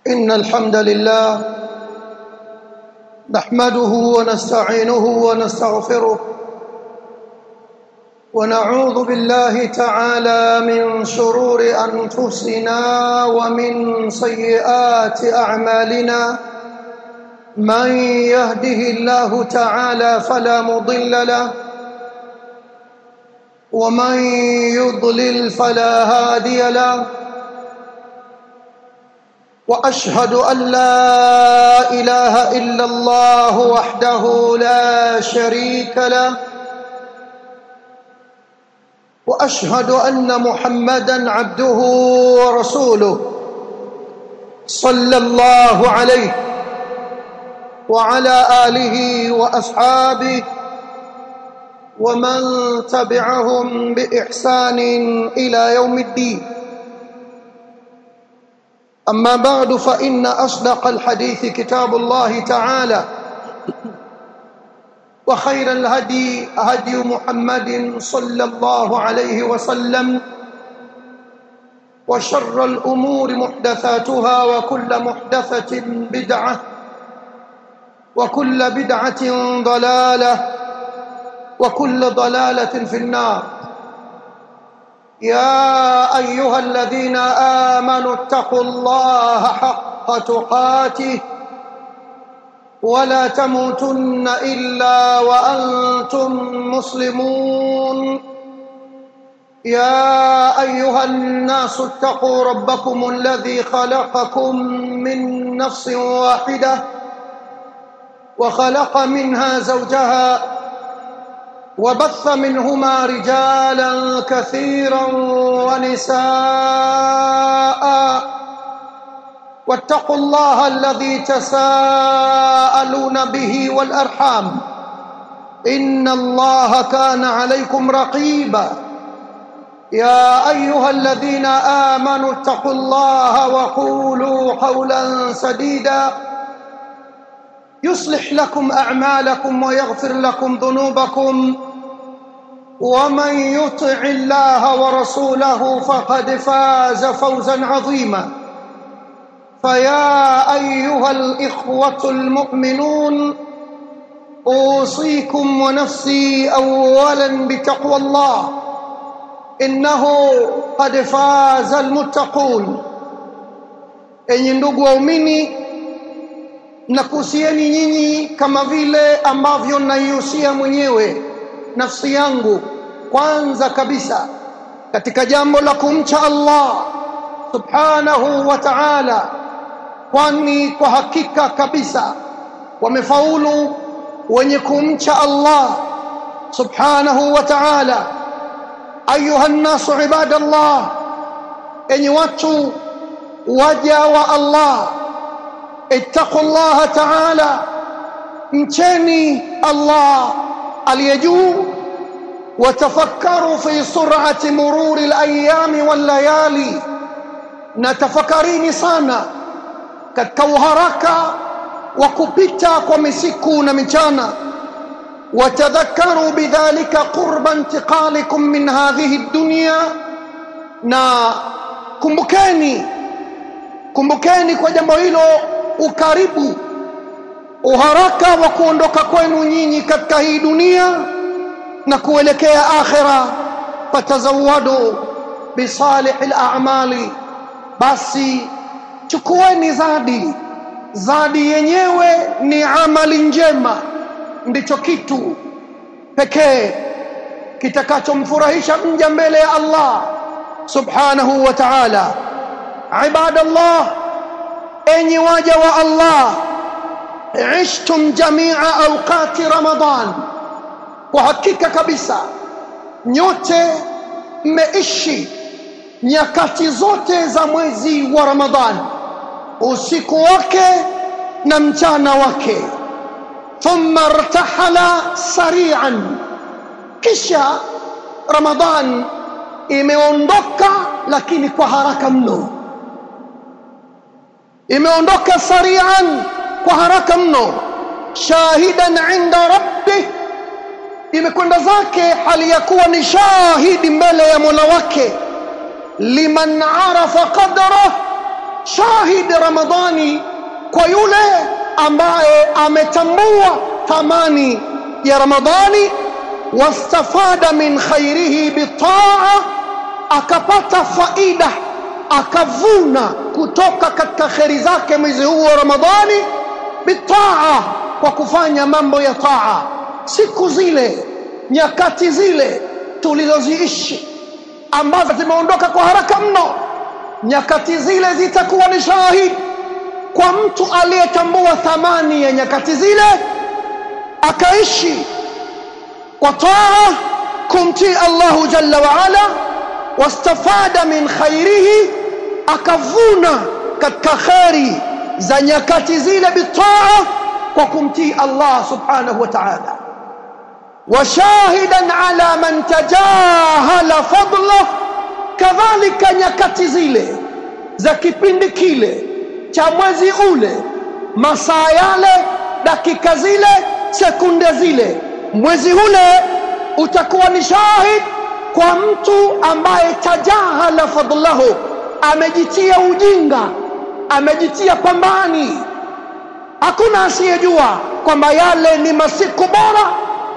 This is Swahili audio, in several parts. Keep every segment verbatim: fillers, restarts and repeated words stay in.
إن الحمد لله نحمده ونستعينه ونستغفره ونعوذ بالله تعالى من شرور أنفسنا ومن سيئات أعمالنا من يهده الله تعالى فلا مضل له ومن يضلل فلا هادي له وأشهد أن لا إله إلا الله وحده لا شريك له وأشهد أن محمدًا عبده ورسوله صلى الله عليه وعلى آله وأصحابه ومن تبعهم بإحسان إلى يوم الدين. أما بعد فإن أصدق الحديث كتاب الله تعالى وخير الهدي هدي محمد صلى الله عليه وسلم وشر الأمور محدثاتها وكل محدثة بدعة وكل بدعة ضلالة وكل ضلالة في النار. يا أيها الذين آمنوا اتقوا الله حق تقاته ولا تموتن إلا وأنتم مسلمون. يا أيها الناس اتقوا ربكم الذي خلقكم من نفس واحدة وخلق منها زوجها وبث منهما رجالا كثيرا ونساء واتقوا الله الذي تساءلون به والأرحام إن الله كان عليكم رقيبا. يا أيها الذين آمنوا اتقوا الله وقولوا قولا سديدا يصلح لكم أعمالكم ويغفر لكم ذنوبكم ومن يطع الله ورسوله فقد فاز فوزا عظيما. فيا أيها الإخوة المؤمنون أوصيكم ونفسي أولا بتقوى الله إنه قد فاز المتقون. Enyi ndugu waumini, nakuhusieni nyinyi kama vile ambavyo naihusia mwenyewe nafsi yangu kwanza kabisa katika jambo la kumcha Allah subhanahu wa ta'ala, kwani kwa hakika kabisa wamefaulu wenye kumcha Allah subhanahu wa ta'ala. Ayuha nnasu ibadallah, enyi watu waja wa Allah, ittaqu Allah ta'ala, mcheni Allah aliyejuu, watafakkaru fi sur'ati mururi al-ayami wal-layali, na tafakarini sana katika uharaka wa kupita kwa misiku na michana. Watadhakkaru bidhalika qurba intiqalikum min hadhihi ad-dunya, na kumbukeni kumbukeni kwa jambo hilo ukaribu, uharaka wa kuondoka kwenu nyinyi katika hii dunia na kuelekea akhira. Fatazawadu bisalihil a'mali, basi chukueni zadi. Zadi yenyewe ni amali njema, ndicho kitu pekee kitakachomfurahisha mja mbele ya Allah subhanahu wa ta'ala. Ibadallah, enyi waja wa Allah, ishtum jami'a awqati Ramadan, kwa hakika kabisa nyote mmeishi nyakati zote za mwezi wa Ramadhan, usiku wake na mchana wake. Thumma irtahala sari'an, kisha Ramadhan imeondoka lakini kwa haraka mno. Imeondoka sari'an, kwa haraka mno. Shahidan 'inda rabbih, imekwenda zake hali ya kuwa ni shahidi mbele ya Mola wake. Liman arafa qadrah, shahidi Ramadhani yule ambaye ametambua thamani ya Ramadhani, wastafada min khairihi bitaa, akapata faida, akavuna kutoka katika khairi zake mwezi huu wa Ramadhani, bitaa, kwa kufanya mambo ya taa. Siku zile, nyakati zile tulizoziishi ambazo zimeondoka kwa haraka mno, nyakati zile zitakuwa ni shahidi kwa mtu aliyetambua thamani ya nyakati zile, akaishi kwa taa, kumtii Allahu jalla wa ala, wastafada min khairihi, akavuna katika khairi za nyakati zile bitaa, kwa kumtii Allah subhanahu wa ta'ala. Wa shahidan ala man tajahala fadlah, kadhalika nyakati zile za kipindi kile cha mwezi ule, masaa yale, dakika zile, sekunde zile, mwezi ule utakuwa ni shahid kwa mtu ambaye tajahala fadlahu, amejitia ujinga, amejitia pambani. Hakuna asiyejua kwamba yale ni masiku bora,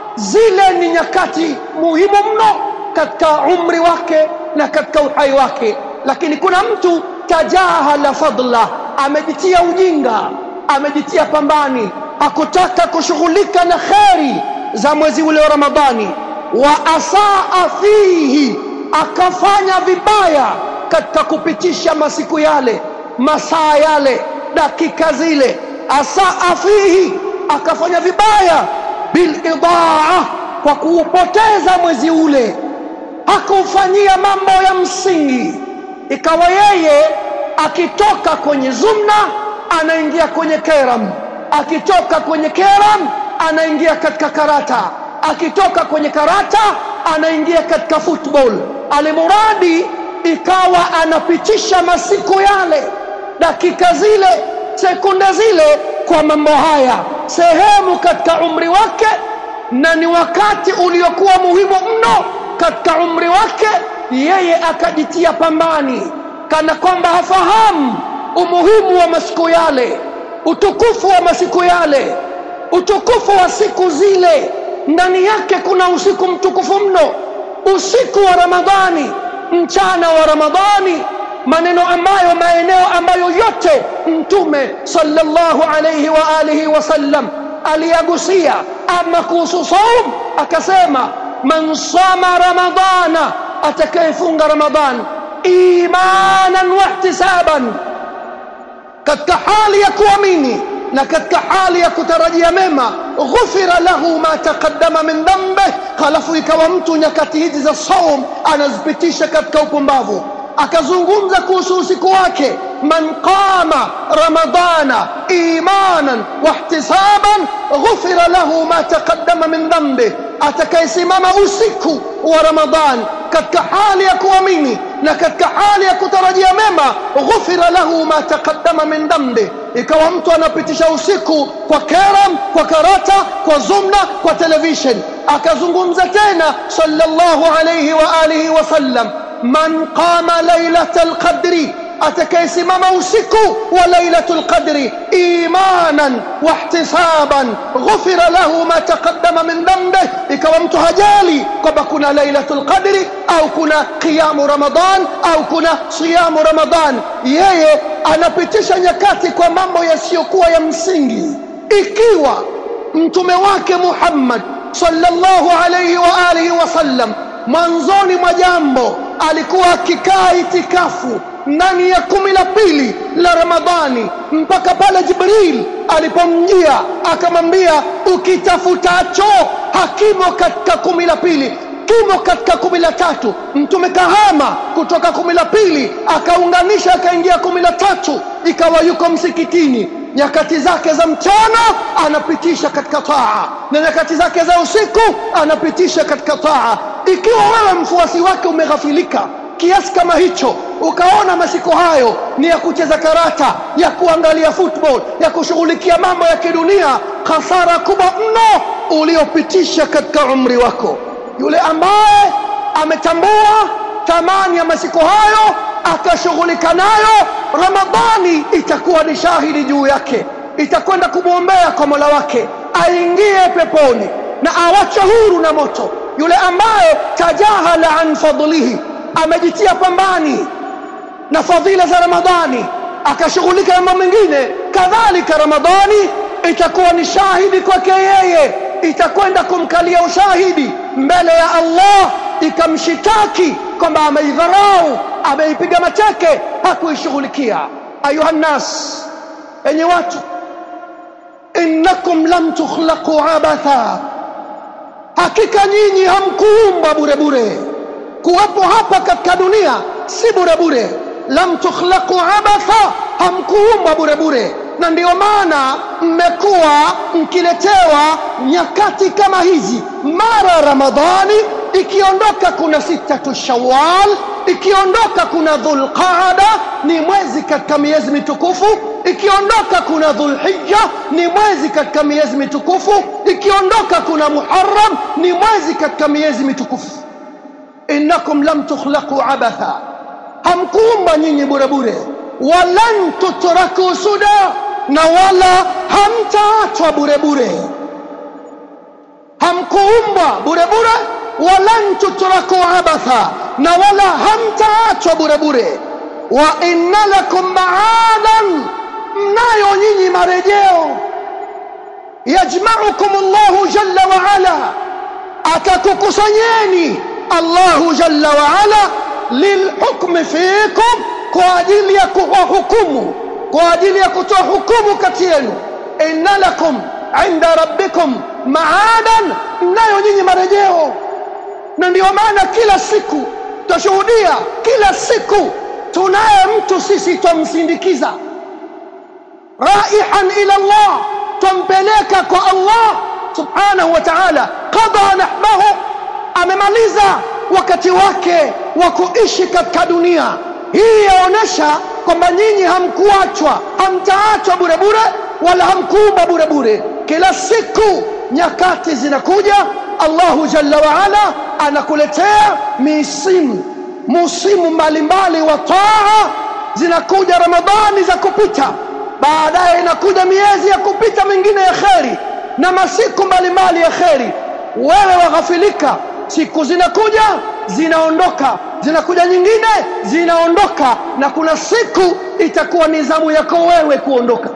zile ni nyakati muhimu mno katika umri wake na katika uhai wake, lakini kuna mtu tajahala fadla, amejitia ujinga, amejitia pambani, hakutaka kushughulika na khairi za mwezi ule wa Ramadhani. Wa asaa fihi, akafanya vibaya katika kupitisha masiku yale, masaa yale, dakika zile. Asaa fihi, akafanya vibaya bil idaa, kwa kuupoteza mwezi ule, hakufanyia mambo ya msingi. Ikawa yeye akitoka kwenye zumna anaingia kwenye keram, akitoka kwenye keram anaingia katika karata, akitoka kwenye karata anaingia katika football. Alimuradi ikawa anapitisha masiku yale, dakika zile, sekunde zile kwa mambo haya, sehemu katika umri wake, na ni wakati uliokuwa muhimu mno katika umri wake. Yeye akajitia pambani kana kwamba hafahamu umuhimu wa masiku yale, utukufu wa masiku yale, utukufu wa siku zile. Ndani yake kuna usiku mtukufu mno, usiku wa Ramadhani, mchana wa Ramadhani, maneno ambayo maeneo ambayo yote Mtume sallallahu alayhi wa alihi wasallam aliyagusia. Ama kuhusu saum, akasema man sama ramadana, atakayefunga Ramadhan imanan wa ihtisaban, katika hali ya kuamini na katika hali ya kutarajia mema, ghufira lahu ma taqaddama min dhanbi. Halafu ikawa mtu nyakati hizi za saum anazipitisha katika upumbavu. Akazungumza kuhusu usiku wake, man qama ramadana imanan wa ihtisaban ghufira lahu ma taqaddama min dhanbi, atakayesimama usiku wa Ramadhan katika hali ya kuamini na katika hali ya kutarajia mema, ghufira lahu ma taqaddama min dhanbi. Ikawa mtu anapitisha usiku kwa keram, kwa karata, kwa zumna, kwa television. Akazungumza tena sallallahu alayhi wa alihi wasallam, man qama lailatul qadri, atakayesimama usiku wa lailatul qadri imanan wa ihtisaban ghufira lahu ma taqaddama min dhanbi. Ikawa mtu hajali kwamba kuna lailatul qadri au kuna qiyamu Ramadhan au kuna siyamu Ramadhan, yeye anapitisha nyakati kwa mambo yasiyokuwa ya msingi. Ikiwa mtume wake Muhammad sallallahu alayhi wa alihi wasallam mwanzoni mwa jambo alikuwa akikaa itikafu ndani ya kumi la pili la Ramadhani, mpaka pale Jibril alipomjia akamwambia, ukitafutacho hakimo katika kumi la pili, kimo katika kumi la tatu. Mtume kahama kutoka kumi la pili akaunganisha akaingia kumi la tatu, ikawa yuko msikitini. Nyakati zake za mchana anapitisha katika taa, na nyakati zake za usiku anapitisha katika taa. Ikiwa wewe mfuasi wake umeghafilika kiasi kama hicho, ukaona masiku hayo ni ya kucheza karata, ya kuangalia football, ya kushughulikia mambo ya kidunia, hasara kubwa mno uliopitisha katika umri wako. Yule ambaye ametambua thamani ya masiku hayo akashughulika nayo, Ramadhani itakuwa ni shahidi juu yake. itakwenda kumwombea kwa Mola wake aingie peponi na awache huru na moto. Yule ambaye tajahala an fadlihi, amejitia pambani na fadhila za Ramadhani akashughulika na mambo mengine, kadhalika Ramadhani itakuwa ni shahidi kwake yeye, itakwenda kumkalia ushahidi mbele ya Allah, ikamshitaki kwamba ameidharau, ameipiga mateke, hakuishughulikia. Ayuha nas, enyi watu, innakum lam tukhlaqu abatha, hakika nyinyi hamkuumbwa bure bure. Kuwepo hapa katika dunia si bure bure. Lam tukhlaqu abatha, hamkuumbwa bure bure. Na ndio maana mmekuwa mkiletewa nyakati kama hizi. Mara Ramadhani ikiondoka kuna sitatu Shawwal, ikiondoka kuna Dhulqaada, ni mwezi katika miezi mitukufu, ikiondoka kuna Dhulhijja, ni mwezi katika miezi mitukufu, ikiondoka kuna Muharram, ni mwezi katika miezi mitukufu. Innakum lam tukhlaqu abatha, hamkuumba nyinyi bure bure. Walan tutraku suda, na wala hamtaachwa bure bure. Hamkuumba bure bure. Walan tutraku abatha, na wala hamtaachwa bure bure. Wa inna lakum ma'adan, mnayo nyinyi marejeo. Yajma'ukum Allahu jalla wa ala, atakukusanyeni Allahu jalla wa ala lilhukmi fikum, kwa ajili ya kuhukumu, kwa ajili ya kutoa hukumu kati yenu. Inna lakum inda rabbikum ma'adan, mnayo nyinyi marejeo. Na ndio maana kila siku tutashuhudia, kila siku tunaye mtu sisi tumsindikiza raihan ila Allah, tumpeleka kwa Allah subhanahu wa ta'ala. Qada nahbahu, amemaliza wakati wake wa kuishi katika dunia hii. Yaonesha kwamba nyinyi hamkuachwa, hamtaachwa bure bure, wala hamkuumba bure bure. Kila siku nyakati zinakuja, Allahu jalla wa ala anakuletea misimu, musimu mbalimbali wa taa. Zinakuja Ramadhani za kupita, baadaye inakuja miezi ya kupita mingine ya kheri na masiku mbalimbali ya kheri. Wewe waghafilika, siku zinakuja zinaondoka, zinakuja nyingine zinaondoka, na kuna siku itakuwa nizamu yako wewe kuondoka.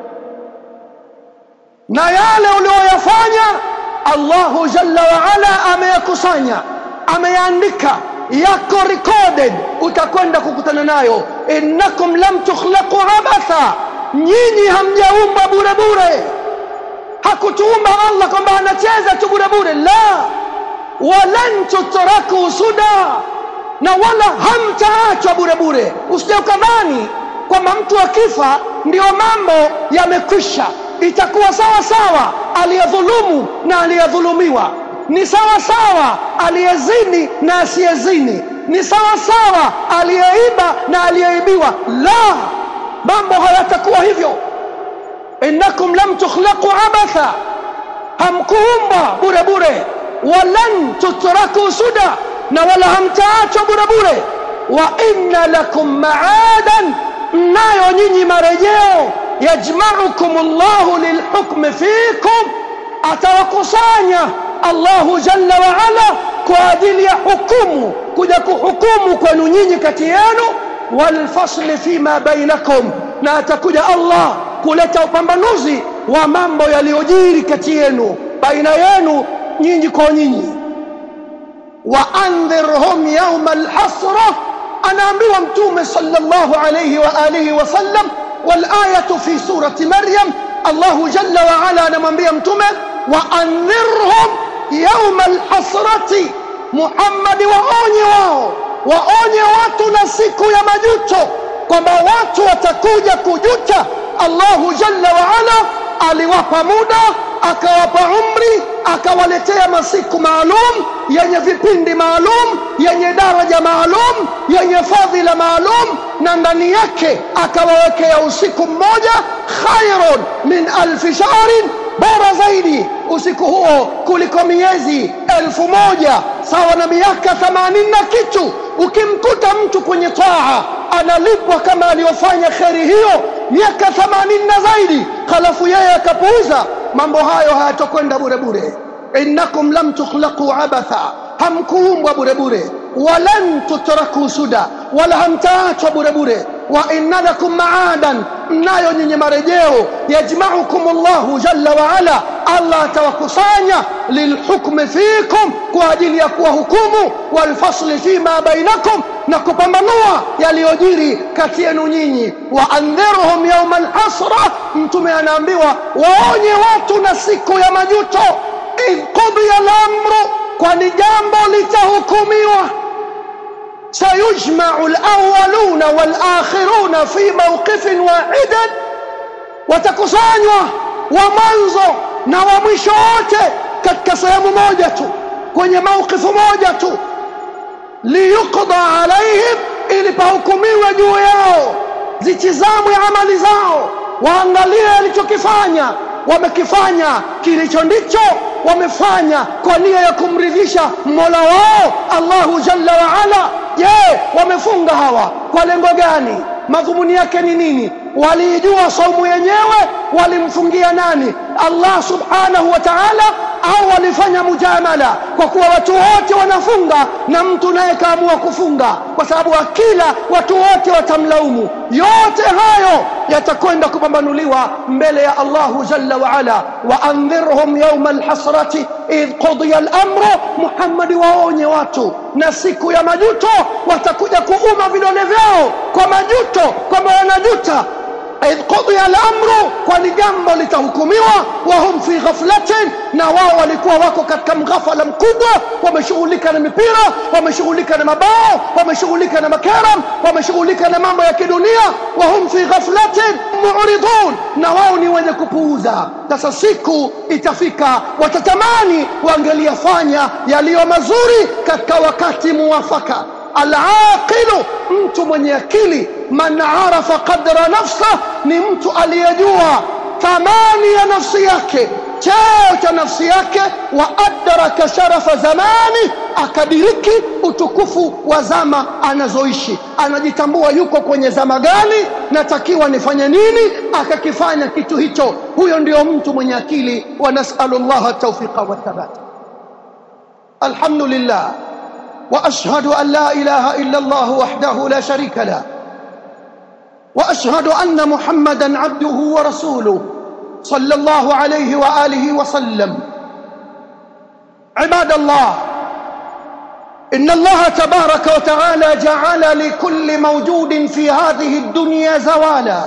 Na yale ulioyafanya Allahu jalla wa ala ameyakusanya, ameyaandika, yako recorded, utakwenda kukutana nayo. Innakum lam tukhlaqu abatha, nyinyi hamjaumbwa bure bure. Hakutuumba Allah kwamba anacheza tu bure bure, la. Walan tutraku suda, na wala hamtaachwa bure bure. Usije ukadhani kwamba mtu akifa ndio mambo yamekwisha. Itakuwa sawa sawa aliyedhulumu na aliyedhulumiwa, ni sawa sawa aliyezini na asiyezini, ni sawa sawa aliyeiba na aliyeibiwa. La, mambo hayatakuwa hivyo. Innakum lam tukhlaqu abatha, hamkuumba bure bure. Walan tutraku suda, na wala hamtaachwa bure bure. Wa inna lakum ma'adan, mnayo nyinyi marejeo. Yajma'ukum Allahu lilhukmi fikum, atawakusanya Allahu jalla wa ala kwa ajili ya hukumu, kuja kuhukumu kwenu nyinyi kati yenu. Walfasli fima bainakum, na atakuja Allah kuleta upambanuzi wa mambo yaliyojiri kati yenu, baina yenu nyinyi kwa nyinyi. Wa andhirhum yawma alhasra, anaambiwa Mtume sallallahu alayhi wa alihi wa sallam. Wal ayatu fi surati Maryam, Allahu jalla wa ala anamwambia Mtume, wa andhirhum yawma alhasrati, Muhammad waonye wao, waonye watu na siku ya majuto, kwamba watu watakuja kujuta. Allahu jalla wa ala aliwapa muda, akawapa umri, akawaletea masiku maalum yenye vipindi maalum, yenye daraja maalum, yenye fadhila maalum, na ndani yake akawawekea usiku mmoja khairun min alfi shahrin, bora zaidi usiku huo kuliko miezi elfu moja, sawa na miaka themanini na kitu. Ukimkuta mtu kwenye taa analipwa kama aliyofanya kheri hiyo miaka themanini na zaidi, khalafu yeye akapuuza, mambo hayo hayatakwenda bure bure. Innakum lam tukhlaqu abatha, hamkuumbwa bure bure. Walan tutraku suda, wala hamtaachwa bure bure. Wa inna lakum ma'adan, mnayo nyinyi marejeo. Yajma'ukum Allahu jalla wa ala, Allah atawakusanya lilhukmi fikum, kwa ajili ya kuwahukumu, walfasli fima bainakum, na kupambanua yaliyojiri kati yenu nyinyi. Wa andhirhum yawma alhasra, mtume anaambiwa waonye watu na siku ya majuto. Idh qudiya al-amru, kwani jambo litahukumiwa. Sayujma'u al-awwaluna wal-akhiruna fi mawqifin wahidin, watakusanywa wa mwanzo na wa mwisho wote katika sehemu moja tu, kwenye mawqifu moja tu. Liyuqda alaihim, ili pahukumiwe juu yao, zitizamwe amali zao, waangalie alichokifanya. Wamekifanya kilicho ndicho wamefanya kwa nia ya kumridhisha Mola wao Allahu jalla wa ala. Je, wamefunga hawa kwa lengo gani? Madhumuni yake ni nini? Walijua saumu yenyewe? Walimfungia nani? Allah subhanahu wa ta'ala? Au walifanya mujamala kwa kuwa watu wote wanafunga na mtu naye kaamua kufunga, kwa sababu akila watu wote watamlaumu? Yote hayo yatakwenda kupambanuliwa mbele ya Allahu jalla wa ala. Wa andhirhum yawma alhasrati idh qudiya al-amru, Muhammad waonye watu na siku ya majuto. Watakuja kuuma vidole vyao kwa majuto, kwamba wanajuta. idh qudiya al-amru, kwani jambo litahukumiwa. Wahum fi ghaflatin, na wao walikuwa wako katika mghafala mkubwa. Wameshughulika na mipira, wameshughulika na mabao, wameshughulika na makaram, wameshughulika na mambo ya kidunia. Wahum fi ghaflatin mu'ridun, na wao ni wenye kupuuza. Sasa siku itafika watatamani wangeliyafanya yaliyo mazuri katika wakati muwafaka. Al-aqilu, mtu mwenye akili, man arafa qadra nafsa, ni mtu aliyejua thamani ya nafsi yake, cheo cha nafsi yake. Wa adraka sharafa zamani, akadiriki utukufu wa zama anazoishi. Anajitambua yuko kwenye zama gani, natakiwa nifanye nini, akakifanya kitu hicho. Huyo ndio mtu mwenye akili. Wa nas'alullaha at-tawfiqa wa thabat. Alhamdulillah, وأشهد أن لا إله إلا الله وحده لا شريك له، وأشهد أن محمدا عبده ورسوله صلى الله عليه وآله وسلم. عباد الله، إن الله تبارك وتعالى جعل لكل موجود في هذه الدنيا زوالا.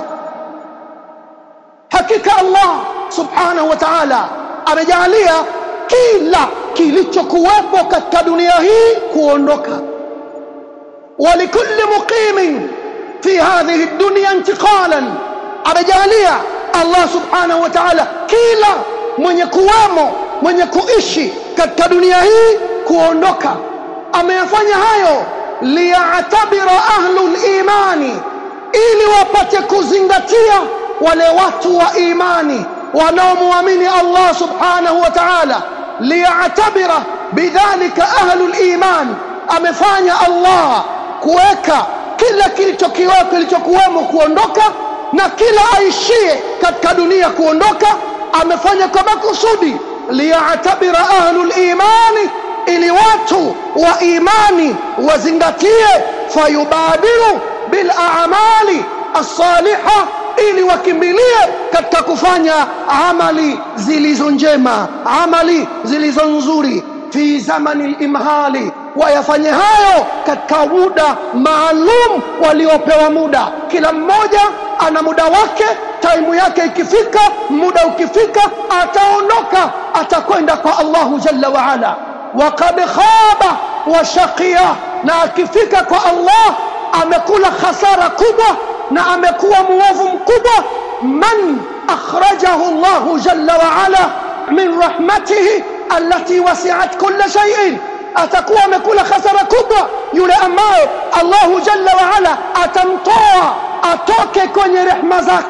حقيقة الله سبحانه وتعالى amejalia kila kilichokuwepo katika dunia hii kuondoka. Walikulli muqimin fi hadhihi dunya intiqalan, amejalia Allah subhanahu wa ta'ala kila mwenye kuwamo, mwenye kuishi katika dunia hii kuondoka. Ameyafanya hayo liya'tabira ahlul imani, ili wapate kuzingatia wale watu wa imani wanaomuamini Allah subhanahu wa ta'ala. Liya'tabira bidhalika ahlul iman, amefanya Allah kuweka kila kilichokiweko kilichokuwemo kuondoka, na kila aishie katika dunia kuondoka. Amefanya kwa makusudi liya'tabira ahlul imani, ili watu wa imani wazingatie. Fayubadiru bil a'mali as-salihah, ili wakimbilie katika kufanya amali zilizo njema, amali zilizo nzuri. Fi zamani al-imhali, wayafanye hayo katika muda maalum waliopewa muda. Kila mmoja ana muda wake, taimu yake ikifika, muda ukifika, ataondoka, atakwenda kwa Allahu jalla wa ala. Wa qad khaba wa shaqiya, na akifika kwa Allah amekula khasara kubwa na amekuwa muovu mkubwa. Man akhrajahu Allahu jalla wa ala min rahmatihi allati wasi'at kulla shay'in, atakuwa amekula khasara kubwa yule ambaye Allahu jalla wa ala atamtoa atoke kwenye rehema zake.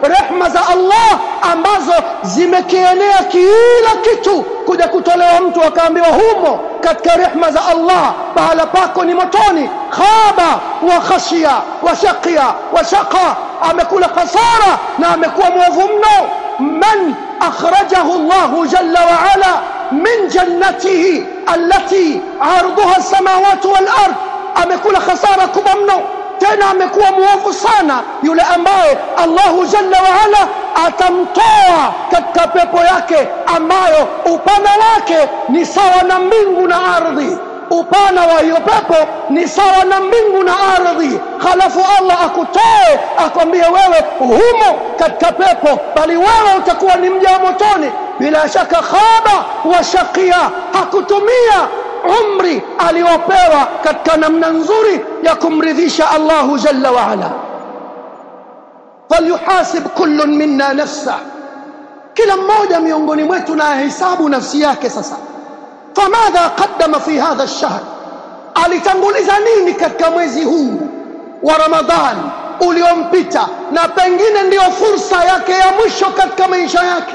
rehma za Allah ambazo zimekienea kila kitu, kuja kutolewa mtu akaambiwa humo katika rehma za Allah bahala pako ni motoni. Khaba wa khashiya wa shaqiya wa shaqa, amekula khasara na amekuwa mwovu mno. Man akhrajahu Allah jalla wa ala min jannatihi allati arduha as-samawati wal ard, amekula khasara kubwa mno, tena amekuwa muovu sana yule ambaye Allahu jalla wa ala atamtoa katika pepo yake ambayo upana wake ni sawa na mbingu na ardhi. Upana wa hiyo pepo ni sawa na mbingu na ardhi, halafu Allah akutoe akwambie wewe humo katika pepo, bali wewe utakuwa ni mja wa motoni. Bila shaka khaba wa shaqiya, hakutumia umri aliopewa katika namna nzuri ya kumridhisha Allahu jalla wa ala. Falyuhasib kullun minna nafsa, kila mmoja miongoni mwetu na hesabu nafsi yake. Sasa famadha qaddama fi hadha ash-shahr, alitanguliza nini katika mwezi huu wa Ramadhan uliompita, na pengine ndio fursa yake ya mwisho katika maisha yake,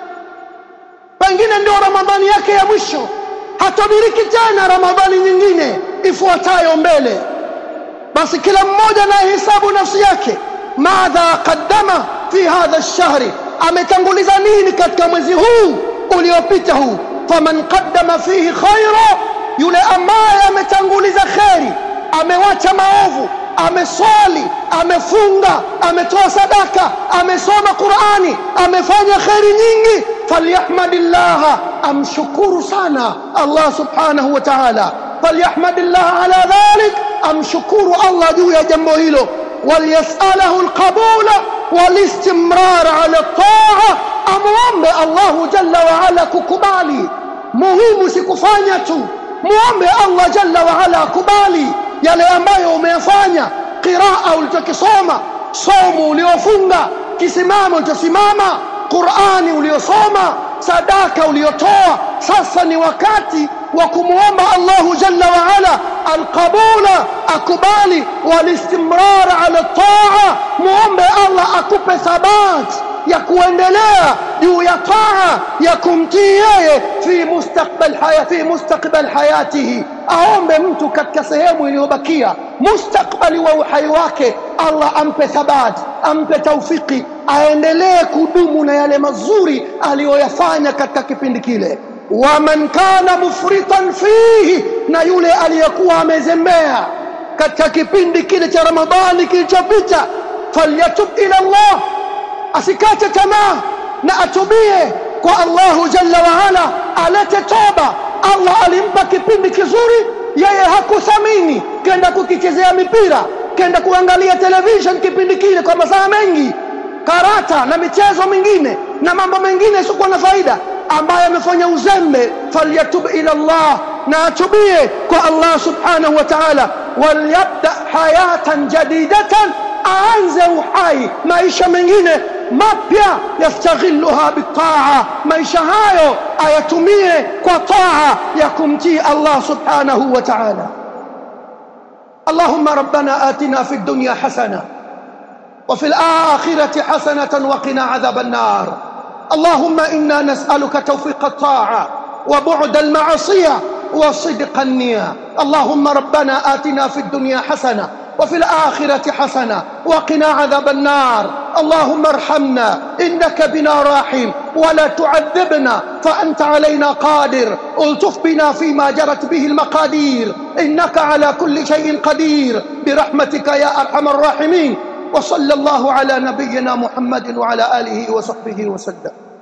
pengine ndio Ramadhani yake ya mwisho, hatadiriki tena Ramadhani nyingine ifuatayo mbele. Basi kila mmoja na hesabu nafsi yake, madha qaddama fi hadha ash-shahri, ametanguliza nini katika mwezi huu uliopita huu. Faman qaddama fihi khaira, yule ambaye ametanguliza khairi, amewacha maovu, ameswali, amefunga, ametoa sadaka, amesoma Qur'ani, amefanya khairi nyingi, falyahmadillah, amshukuru sana Allah subhanahu wa ta'ala. Falyahmadillah ala dhalik, amshukuru Allah juu ya jambo hilo. Walyasalahu alqabula walistimrar ala ta'a, amuombe Allahu jalla wa ala kukubali. Muhimu si kufanya tu, muombe Allah jalla wa ala akubali yale ambayo umeyafanya. Qiraa ulichokisoma, somo uliofunga, kisimamo ulichosimama, Qur'ani uliosoma, sadaka uliotoa. Sasa ni wakati wa kumuomba Allahu jalla wa ala alqabula, akubali, walistimrar ala ta'a, muombe Allah akupe thabat ya kuendelea juu ya taa ya kumtii yeye fi mustakbal hayati, fi mustakbal hayatihi. Aombe mtu katika sehemu iliyobakia mustakbali wa uhai wake, Allah ampe thabat, ampe taufiki, aendelee kudumu na yale mazuri aliyoyafanya katika kipindi kile. Wa man kana mufritan fihi, na yule aliyekuwa amezembea katika kipindi kile cha Ramadhani kilichopita, falyatub ila Allah, asikate tamaa na atubie kwa Allahu jalla wa ala, alete toba. Allah alimpa kipindi kizuri, yeye hakuthamini, kenda kukichezea mipira, kenda kuangalia television kipindi kile kwa masaa mengi, karata na michezo mingine na mambo mengine yasiyokuwa na faida, ambaye amefanya uzembe. Falyatub ila Allah, na atubie kwa Allah subhanahu wa ta'ala. Walyabda hayatan jadidatan, aanze uhai, maisha mengine mapya, yastaghilluha bitaa, maisha hayo ayatumie kwa taa ya kumtii Allah subhanahu wa ta'ala. Allahumma rabbana atina fid dunya hasana wa fil akhirati hasanatan wa qina adhaban nar. Allahumma inna nas'aluka tawfiqa at-ta'a wa bu'da al-ma'siyah wa sidqa an-niyya. Allahumma rabbana atina fid dunya hasana وفي الآخرة حسنة وقنا عذاب النار. اللهم ارحمنا إنك بنا راحم، ولا تعذبنا فأنت علينا قادر. الطف بنا فيما جرت به المقادير، إنك على كل شيء قدير، برحمتك يا أرحم الراحمين. وصلى الله على نبينا محمد وعلى آله وصحبه وسلم.